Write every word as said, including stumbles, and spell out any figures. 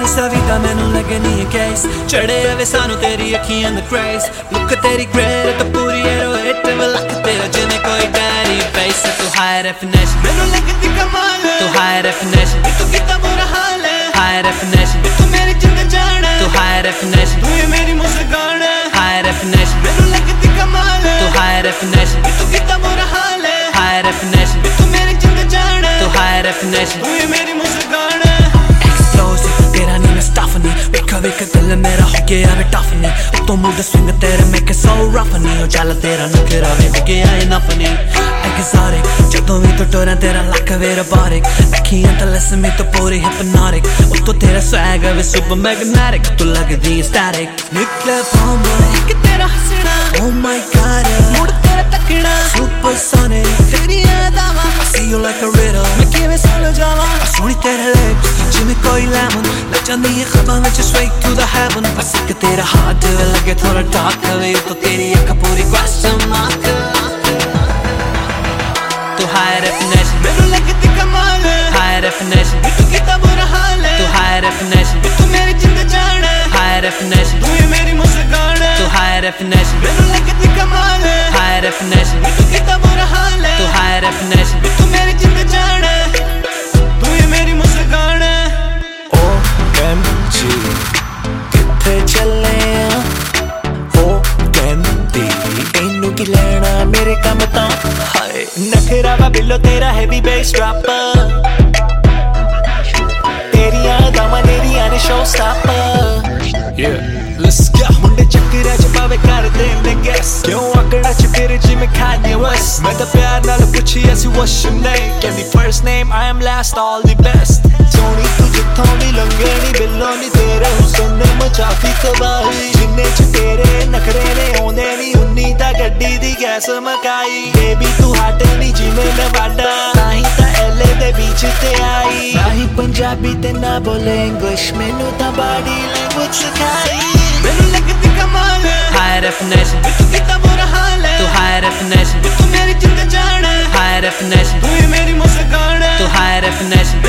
सविता मैनू लगे नहीं केस चढ़े वे सानू तेरी अखियां दा क्रेज लुक तेरी ग्रेड तो पूरी एरोएट लक तेरा जिन्हें कोई डैरी बेस तू हाई डेफिनेशन मैनू लगदी कमाल तू हाई डेफिनेशन तू कितना बुरा हाल है हाई डेफिनेशन तू मेरी जिंद जान तू हाई डेफिनेशन तू ये मेरी मुस्कान हाई डेफिनेशन मैनू लगदी कमाल तू हाई डेफिनेशन तू कितना बुरा हाल है हाई डेफिनेशन तू मेरी जिंद जान तू हाई डेफिनेशन तू ये मेरी मुस्कान तेरा नहीं मैं स्टफ नहीं वेखा वेख गल मेरा हो गया वे टफ नहीं तो मूड स्विंग तेरे मेक सो रफ नहीं ओ चल तेरा नखरा वे गया इनफ नहीं एक्सोटिक जदों भी तू टोरा तेरा लक वेरा बारिक अखियां तलस में तो पूरी हिप्नोटिक ओ तो तेरा स्वैग वे सुपर मैग्नेटिक तू लगदी स्टैटिक निकले बॉम्ब कि तेरा हंसना ओ माय गॉड मूड तेरा तकना सुपर सोनिक तेरी अदावा I see you like a riddle मैं किवें सोलो जावा सोनी तेरे लिप्स जिमें कोई लेमन लग जांदी है ख्वाबां विच straight to the heaven बस एक तेरा हार्ट लगे थोड़ा डार्क वे तो तेरी अख पूरी question mark तू हाई डेफिनेशन मैनू लगदी कमाल हाई डेफिनेशन तू कितना बुरा हाल है तू हाई डेफिनेशन तू मेरी जिंद जान हाई डेफिनेशन तू ये मेरी मुस्कान तू हाई डेफिनेशन मैनू लगदी कमाल हाई डेफिनेशन तू कितना बुरा हाल है तू हाई डेफिनेशन तू मेरी जिंद जान तू ये मेरी मुस्कान ओ एम जी किथे चले आ ओ कहंदी इनू की लेना मेरे काम तो हाय नखरा वा बिल्लो तेरा हैवी बेस ड्रॉपर तेरी यादां तेरी ने showstopper yeah let's go मुंडे चक्करा च पावे कर देंदे गैस क्यों आकड़ा च फिर जिमें खाने वस मैं तो प्यार नाल पुछी ऐसी what's your name कहंदी first name I am last all the best Soni तू जिथों भी लंघे नी बिल्लो नी तेरे हुस्न ने मचाती तबाही जिन्ने च तेरे नखरे ने आउंदे नी उन्नी दा गड्डी दी गैस मकाई बेबी तू हट नी जिमें नवाडा नहीं ता एले दे बीच ते आई नहीं पंजाबी ते ना बोले इंग्लिश मैनू ता बॉडी लैंग्वेज सिखाई मैनू लगदी कमाल हाई डेफिनेशन तू कितना बुरा हाल है तू हाई डेफिनेशन तू मेरी जिंद जान हाई डेफिनेशन तू ये मेरी मुस्कान तू हाई डेफिनेशन